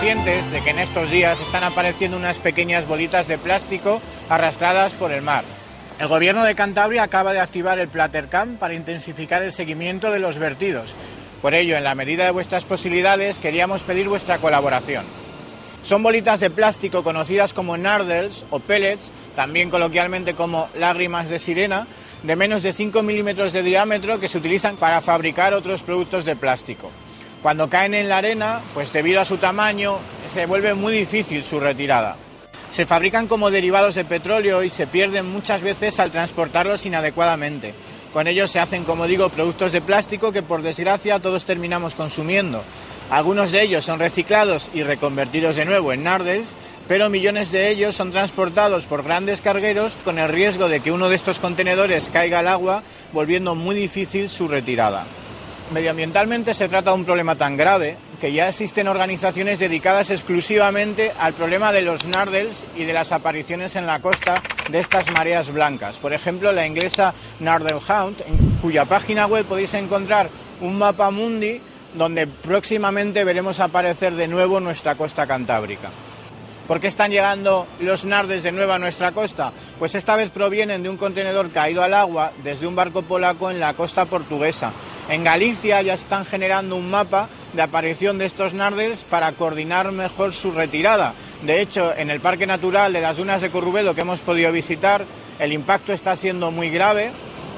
conscientes de que en estos días están apareciendo unas pequeñas bolitas de plástico arrastradas por el mar. El Gobierno de Cantabria acaba de activar el Platercam para intensificar el seguimiento de los vertidos. Por ello, en la medida de vuestras posibilidades, queríamos pedir vuestra colaboración. Son bolitas de plástico conocidas como nardels o pellets, también coloquialmente como lágrimas de sirena, de menos de 5 milímetros de diámetro que se utilizan para fabricar otros productos de plástico. Cuando caen en la arena, pues debido a su tamaño, se vuelve muy difícil su retirada. Se fabrican como derivados de petróleo y se pierden muchas veces al transportarlos inadecuadamente. Con ellos se hacen, como digo, productos de plástico que por desgracia todos terminamos consumiendo. Algunos de ellos son reciclados y reconvertidos de nuevo en nardels, pero millones de ellos son transportados por grandes cargueros con el riesgo de que uno de estos contenedores caiga al agua, volviendo muy difícil su retirada. Medioambientalmente se trata de un problema tan grave que ya existen organizaciones dedicadas exclusivamente al problema de los nardels y de las apariciones en la costa de estas mareas blancas. Por ejemplo, la inglesa Nardel Hound, en cuya página web podéis encontrar un mapa mundi donde próximamente veremos aparecer de nuevo nuestra costa cantábrica. ¿Por qué están llegando los nardels de nuevo a nuestra costa? Pues esta vez provienen de un contenedor caído al agua desde un barco polaco en la costa portuguesa. En Galicia ya están generando un mapa de aparición de estos nardels para coordinar mejor su retirada. De hecho, en el Parque Natural de las Dunas de Corrubedo que hemos podido visitar, el impacto está siendo muy grave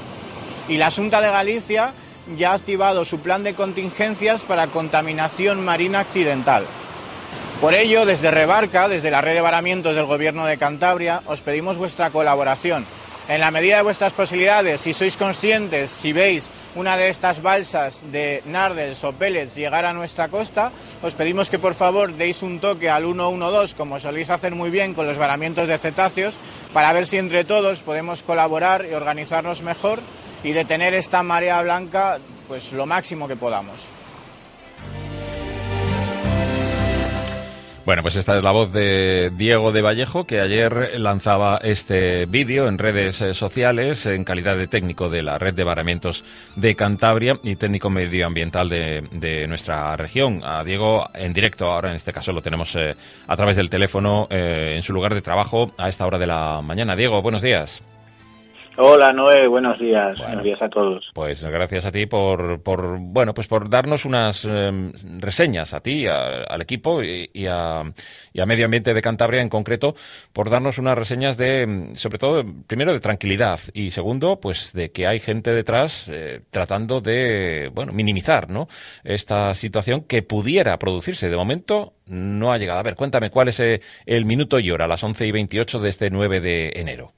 y la Xunta de Galicia ya ha activado su plan de contingencias para contaminación marina accidental. Por ello, desde Rebarca, desde la red de varamientos del Gobierno de Cantabria, os pedimos vuestra colaboración. En la medida de vuestras posibilidades, si sois conscientes, si veis una de estas balsas de nardels o pellets llegar a nuestra costa, os pedimos que por favor deis un toque al 112, como soléis hacer muy bien con los varamientos de cetáceos, para ver si entre todos podemos colaborar y organizarnos mejor y detener esta marea blanca pues lo máximo que podamos. Bueno, pues esta es la voz de Diego de Vallejo, que ayer lanzaba este vídeo en redes sociales en calidad de técnico de la red de varamientos de Cantabria y técnico medioambiental de nuestra región. A Diego en directo, ahora en este caso lo tenemos a través del teléfono en su lugar de trabajo a esta hora de la mañana. Diego, buenos días. Hola Noé, buenos días. Bueno, buenos días a todos. Pues gracias a ti por darnos unas reseñas a ti, al equipo y a Medio Ambiente de Cantabria en concreto, por darnos unas reseñas de, sobre todo, primero de tranquilidad y segundo, pues de que hay gente detrás tratando de, minimizar, ¿no?, esta situación que pudiera producirse. De momento no ha llegado. A ver, cuéntame cuál es el minuto y hora a las 11:28 de este 9 de enero.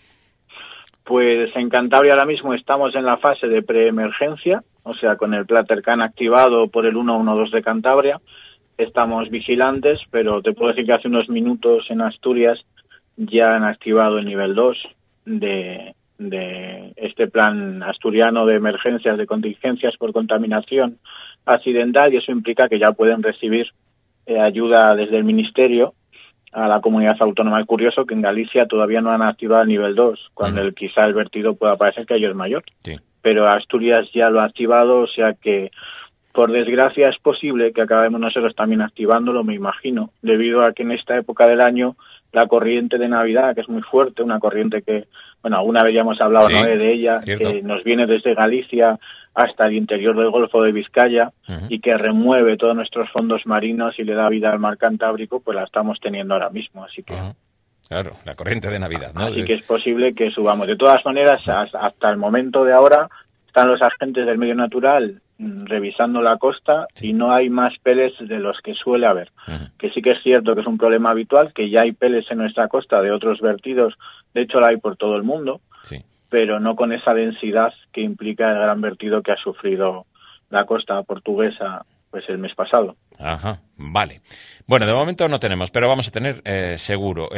Pues en Cantabria ahora mismo estamos en la fase de preemergencia, o sea, con el Platercam activado por el 112 de Cantabria. Estamos vigilantes, pero te puedo decir que hace unos minutos en Asturias ya han activado el nivel 2 de este plan asturiano de emergencias, de contingencias por contaminación accidental, y eso implica que ya pueden recibir ayuda desde el Ministerio a la comunidad autónoma. Es curioso que en Galicia todavía no han activado el nivel 2, cuando quizá el vertido pueda parecer que ello es mayor. Sí. Pero Asturias ya lo ha activado, o sea que, por desgracia, es posible que acabemos nosotros también activándolo, me imagino, debido a que en esta época del año la corriente de Navidad, que es muy fuerte, una corriente que, alguna vez ya hemos hablado, sí, ¿no?, de ella, cierto, que nos viene desde Galicia hasta el interior del Golfo de Vizcaya y que remueve todos nuestros fondos marinos y le da vida al mar Cantábrico, pues la estamos teniendo ahora mismo, así que... Claro, la corriente de Navidad, ¿no? Así que es posible que subamos. De todas maneras, hasta el momento de ahora, están los agentes del medio natural revisando la costa, sí, y no hay más pellets de los que suele haber. Que sí que es cierto que es un problema habitual, que ya hay pellets en nuestra costa de otros vertidos, de hecho la hay por todo el mundo, sí, pero no con esa densidad que implica el gran vertido que ha sufrido la costa portuguesa pues el mes pasado. Ajá, vale. Bueno, de momento no tenemos, pero vamos a tener seguro.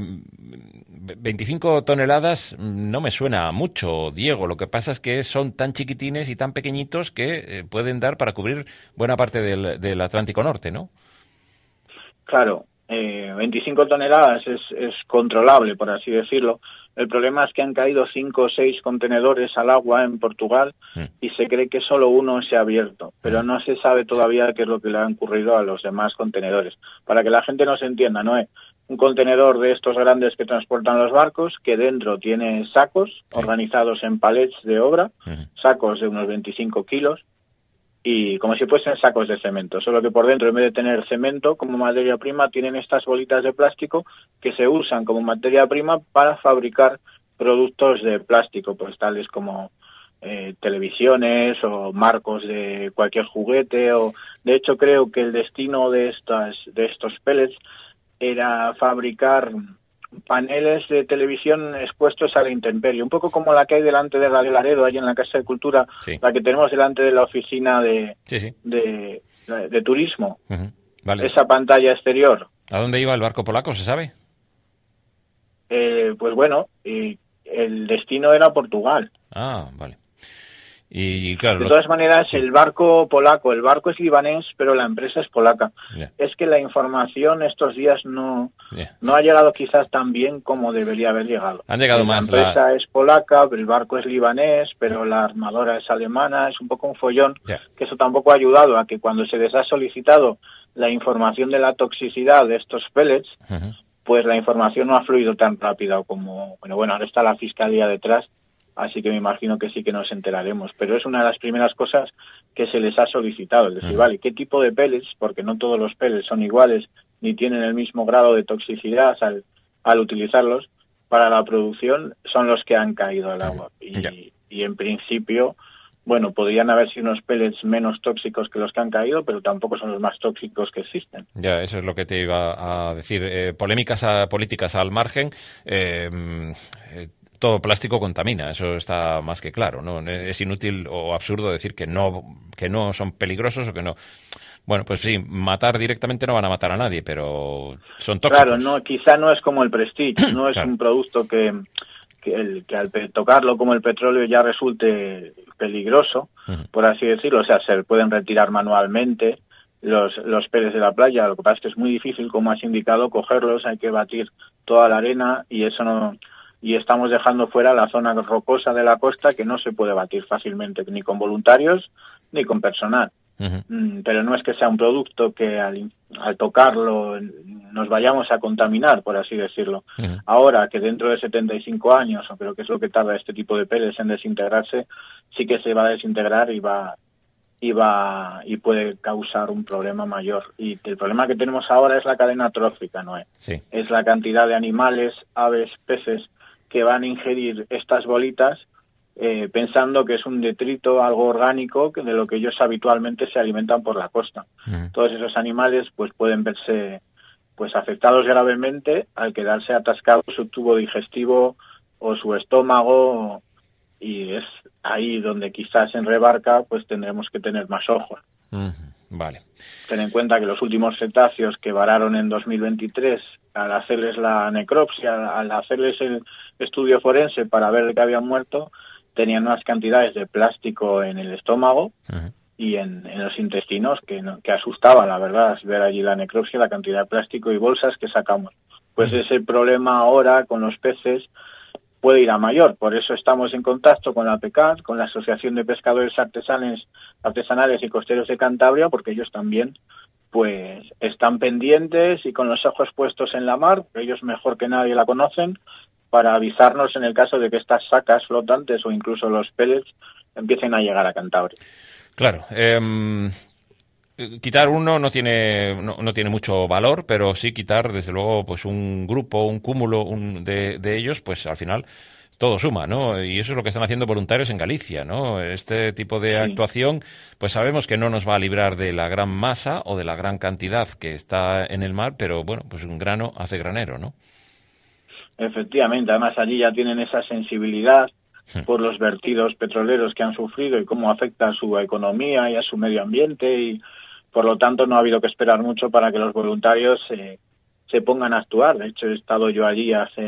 25 toneladas no me suena mucho, Diego. Lo que pasa es que son tan chiquitines y tan pequeñitos que pueden dar para cubrir buena parte del Atlántico Norte, ¿no? Claro, 25 toneladas es controlable, por así decirlo. El problema es que han caído 5 o 6 contenedores al agua en Portugal y se cree que solo uno se ha abierto, pero no se sabe todavía qué es lo que le ha ocurrido a los demás contenedores. Para que la gente nos entienda, no es un contenedor de estos grandes que transportan los barcos, que dentro tiene sacos organizados en palets de obra, sacos de unos 25 kilos, y como si fuesen sacos de cemento, solo que por dentro, en vez de tener cemento como materia prima, tienen estas bolitas de plástico que se usan como materia prima para fabricar productos de plástico, pues tales como televisiones o marcos de cualquier juguete. O de hecho, creo que el destino de estos pellets era fabricar paneles de televisión expuestos a la intemperie, un poco como la que hay delante de Radio Laredo, ahí en la Casa de Cultura, la que tenemos delante de la oficina de turismo. Vale. Esa pantalla exterior. ¿A dónde iba el barco polaco, se sabe? Pues bueno, el destino era Portugal. Ah, vale. Y claro, de todas maneras, el barco es libanés, pero la empresa es polaca. Es que la información estos días no ha llegado quizás tan bien como debería haber llegado. Han llegado más. La empresa es polaca, pero el barco es libanés, pero la armadora es alemana. Es un poco un follón, que eso tampoco ha ayudado a que cuando se les ha solicitado la información de la toxicidad de estos pellets, pues la información no ha fluido tan rápido como... Bueno, ahora está la Fiscalía detrás, así que me imagino que sí que nos enteraremos. Pero es una de las primeras cosas que se les ha solicitado. Es decir, vale, ¿qué tipo de pellets? Porque no todos los pellets son iguales ni tienen el mismo grado de toxicidad al utilizarlos para la producción, son los que han caído al agua. Y en principio, bueno, podrían haber sido unos pellets menos tóxicos que los que han caído, pero tampoco son los más tóxicos que existen. Ya, eso es lo que te iba a decir. Políticas al margen. Todo plástico contamina, eso está más que claro, ¿no? Es inútil o absurdo decir que no son peligrosos o que no. Bueno, pues sí, matar directamente no van a matar a nadie, pero son tóxicos. Claro, quizá no es como el Prestige, no es un producto que al tocarlo como el petróleo ya resulte peligroso, por así decirlo. O sea, se pueden retirar manualmente los pellets de la playa. Lo que pasa es que es muy difícil, como has indicado, cogerlos, hay que batir toda la arena y eso no... Y estamos dejando fuera la zona rocosa de la costa, que no se puede batir fácilmente, ni con voluntarios ni con personal. Pero no es que sea un producto que al tocarlo nos vayamos a contaminar, por así decirlo. Ahora que dentro de 75 años, o creo que es lo que tarda este tipo de pellets en desintegrarse, sí que se va a desintegrar y puede causar un problema mayor. Y el problema que tenemos ahora es la cadena trófica, ¿no? Es la cantidad de animales, aves, peces que van a ingerir estas bolitas pensando que es un detrito, algo orgánico, de lo que ellos habitualmente se alimentan por la costa. Todos esos animales pues pueden verse pues afectados gravemente al quedarse atascado su tubo digestivo o su estómago, y es ahí donde quizás en Rebarca pues tendremos que tener más ojos. Vale. Ten en cuenta que los últimos cetáceos que vararon en 2023, al hacerles la necropsia, al hacerles el estudio forense para ver que habían muerto, tenían unas cantidades de plástico en el estómago y en los intestinos que asustaban, la verdad, ver allí la necropsia, la cantidad de plástico y bolsas que sacamos. Pues ese problema ahora con los peces puede ir a mayor. Por eso estamos en contacto con la APECAT, con la Asociación de Pescadores Artesanales y Costeros de Cantabria, porque ellos también pues están pendientes y con los ojos puestos en la mar, ellos mejor que nadie la conocen, para avisarnos en el caso de que estas sacas flotantes o incluso los pellets empiecen a llegar a Cantabria. Claro. Quitar uno no tiene mucho valor, pero sí quitar, desde luego, pues un grupo, un cúmulo de ellos, pues al final todo suma, ¿no? Y eso es lo que están haciendo voluntarios en Galicia, ¿no? Este tipo de actuación, pues sabemos que no nos va a librar de la gran masa o de la gran cantidad que está en el mar, pero bueno, pues un grano hace granero, ¿no? Efectivamente, además allí ya tienen esa sensibilidad por los vertidos petroleros que han sufrido y cómo afecta a su economía y a su medio ambiente, y por lo tanto no ha habido que esperar mucho para que los voluntarios se pongan a actuar. De hecho, he estado yo allí hace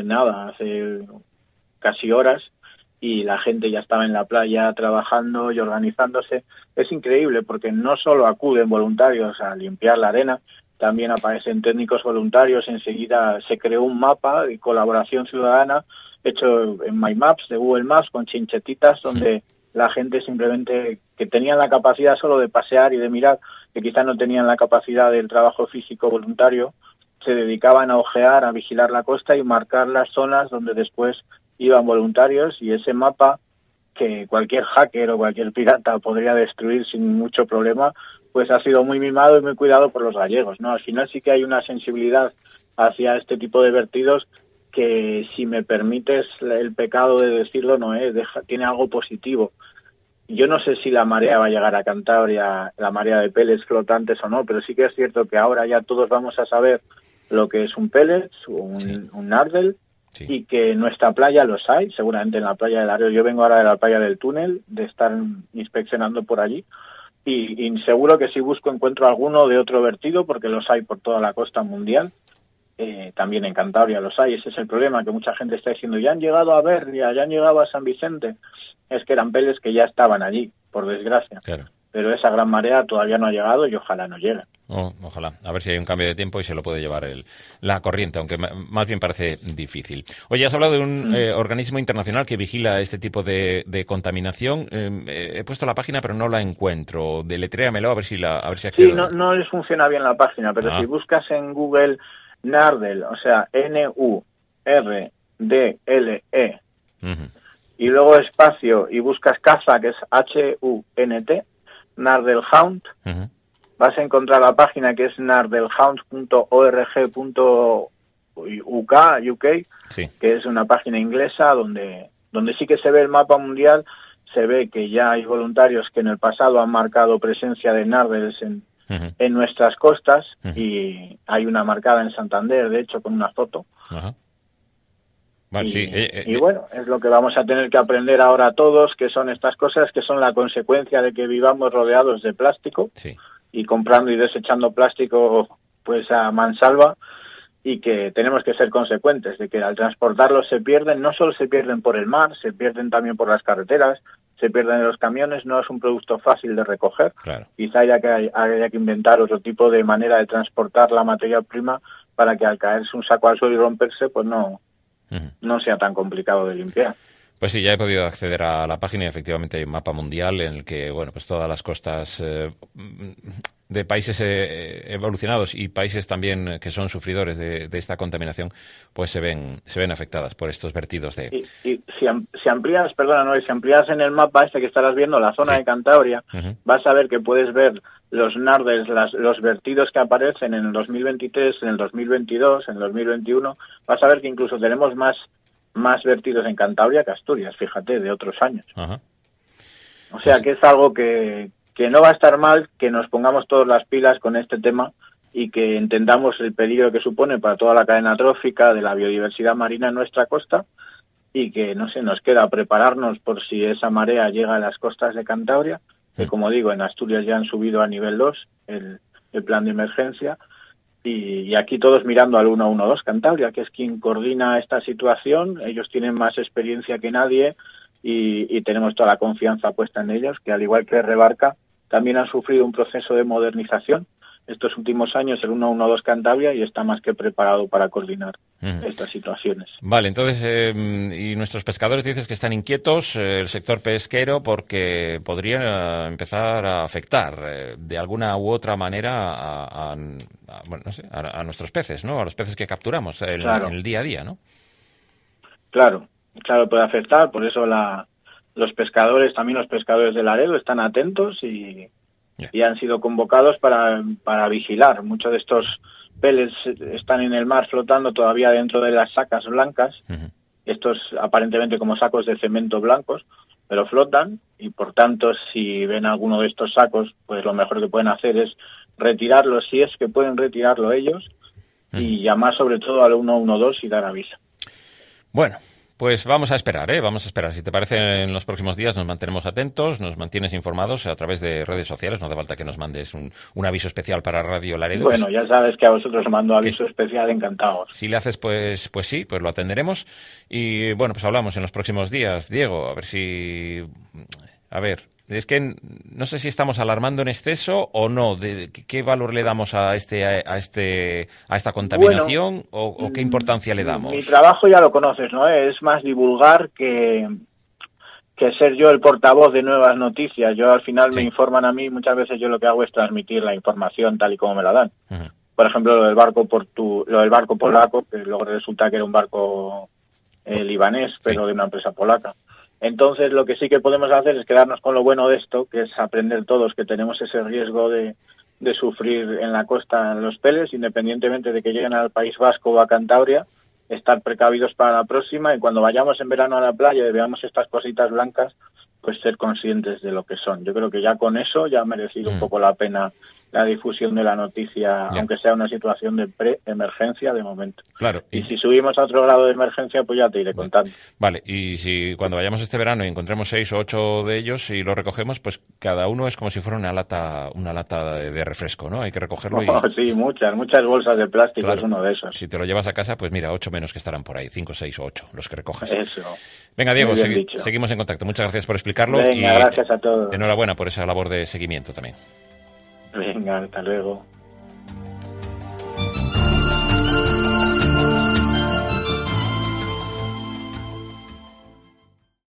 casi horas, y la gente ya estaba en la playa trabajando y organizándose. Es increíble porque no solo acuden voluntarios a limpiar la arena, también aparecen técnicos voluntarios. Enseguida se creó un mapa de colaboración ciudadana hecho en My Maps de Google Maps con chinchetitas, donde la gente simplemente que tenían la capacidad solo de pasear y de mirar, que quizás no tenían la capacidad del trabajo físico voluntario, se dedicaban a ojear, a vigilar la costa y marcar las zonas donde después iban voluntarios, y ese mapa, que cualquier hacker o cualquier pirata podría destruir sin mucho problema, pues ha sido muy mimado y muy cuidado por los gallegos, ¿no? Al final sí que hay una sensibilidad hacia este tipo de vertidos que, si me permites el pecado de decirlo, no es, tiene algo positivo. Yo no sé si la marea va a llegar a Cantabria, la marea de pellets flotantes o no, pero sí que es cierto que ahora ya todos vamos a saber lo que es un pellet, un nardel, y que en nuestra playa los hay, seguramente en la playa del Areo. Yo vengo ahora de la playa del Túnel, de estar inspeccionando por allí, y seguro que si busco encuentro alguno de otro vertido, porque los hay por toda la costa mundial. También en Cantabria los hay. Ese es el problema, que mucha gente está diciendo, ya han llegado a Berria, ya han llegado a San Vicente. Es que eran pellets que ya estaban allí, por desgracia. Claro. Pero esa gran marea todavía no ha llegado y ojalá no llegue. Ojalá. A ver si hay un cambio de tiempo y se lo puede llevar la corriente, aunque más bien parece difícil. Oye, has hablado de un organismo internacional que vigila este tipo de contaminación. He puesto la página, pero no la encuentro. Deletréamelo a ver si accedo. Sí, no les funciona bien la página, pero si buscas en Google Nardel, o sea, Nurdle, y luego espacio, y buscas caza, que es HUNT, Nardel Hound, vas a encontrar la página, que es nardelhound.org.uk, que es una página inglesa donde sí que se ve el mapa mundial. Se ve que ya hay voluntarios que en el pasado han marcado presencia de nardels en nuestras costas, y hay una marcada en Santander, de hecho, con una foto. Vale, y bueno, es lo que vamos a tener que aprender ahora todos, que son estas cosas que son la consecuencia de que vivamos rodeados de plástico, y comprando y desechando plástico pues a mansalva, y que tenemos que ser consecuentes de que al transportarlos se pierden, no solo se pierden por el mar, se pierden también por las carreteras, se pierden en los camiones. No es un producto fácil de recoger. Claro. Quizá haya que inventar otro tipo de manera de transportar la materia prima para que al caerse un saco al suelo y romperse, pues no sea tan complicado de limpiar. Pues sí, ya he podido acceder a la página y efectivamente hay un mapa mundial en el que, bueno, pues todas las costas de países evolucionados y países también que son sufridores de esta contaminación, pues se ven afectadas por estos vertidos de... Y si amplías, si amplías en el mapa que estarás viendo la zona de Cantabria, vas a ver que puedes ver los nardels, los vertidos que aparecen en el 2023, en el 2022, en el 2021. Vas a ver que incluso tenemos más vertidos en Cantabria que Asturias, fíjate, de otros años. O sea que es algo que no va a estar mal que nos pongamos todas las pilas con este tema y que entendamos el peligro que supone para toda la cadena trófica de la biodiversidad marina en nuestra costa, y que, no sé, nos queda prepararnos por si esa marea llega a las costas de Cantabria, que, como digo, en Asturias ya han subido a nivel 2 el plan de emergencia. Y aquí todos mirando al 112 Cantabria, que es quien coordina esta situación. Ellos tienen más experiencia que nadie y tenemos toda la confianza puesta en ellos, que al igual que Rebarca, también han sufrido un proceso de modernización estos últimos años, el 112 Cantabria, y está más que preparado para coordinar estas situaciones. Vale, entonces, y nuestros pescadores dices que están inquietos, el sector pesquero, porque podría empezar a afectar de alguna u otra manera a nuestros peces, ¿no? A los peces que capturamos en el día a día, ¿no? Claro, puede afectar, por eso los pescadores, también los pescadores del Laredo, están atentos y han sido convocados para vigilar. Muchos de estos pellets están en el mar flotando todavía dentro de las sacas blancas, estos aparentemente como sacos de cemento blancos, pero flotan, y por tanto si ven alguno de estos sacos, pues lo mejor que pueden hacer es retirarlo, si es que pueden retirarlo ellos, y llamar sobre todo al 112 y dar aviso. Bueno, pues vamos a esperar, Vamos a esperar. Si te parece, en los próximos días nos mantenemos atentos, nos mantienes informados a través de redes sociales. No hace falta que nos mandes un aviso especial para Radio Laredo. Bueno, ya sabes que a vosotros mando aviso especial, encantados. Si le haces, pues sí, pues lo atenderemos. Y bueno, pues hablamos en los próximos días. Diego, a ver, es que no sé si estamos alarmando en exceso o no. ¿Qué valor le damos a esta contaminación, o qué importancia le damos? Mi trabajo ya lo conoces, ¿no? Es más divulgar que ser yo el portavoz de nuevas noticias. Yo al final me informan a mí, muchas veces yo lo que hago es transmitir la información tal y como me la dan. Uh-huh. Por ejemplo, lo del barco polaco, que luego resulta que era un barco libanés, pero de una empresa polaca. Entonces, lo que sí que podemos hacer es quedarnos con lo bueno de esto, que es aprender todos que tenemos ese riesgo de sufrir en la costa los peles, independientemente de que lleguen al País Vasco o a Cantabria, estar precavidos para la próxima, y cuando vayamos en verano a la playa y veamos estas cositas blancas, pues ser conscientes de lo que son. Yo creo que ya con eso ya ha merecido un poco la pena la difusión de la noticia, aunque sea una situación de pre-emergencia de momento. Claro. Y si subimos a otro grado de emergencia, pues ya te iré contando. Vale, y si cuando vayamos este verano y encontremos 6 o 8 de ellos y los recogemos, pues cada uno es como si fuera una lata de refresco, ¿no? Hay que recogerlo y... Sí, muchas bolsas de plástico, claro, es uno de esos. Si te lo llevas a casa, pues mira, 8 menos que estarán por ahí, 5, 6 o 8 los que recojas. Eso. Venga, Diego, dicho. seguimos en contacto. Muchas gracias por explicarlo. Venga, gracias a todos. Enhorabuena por esa labor de seguimiento también. Venga, hasta luego.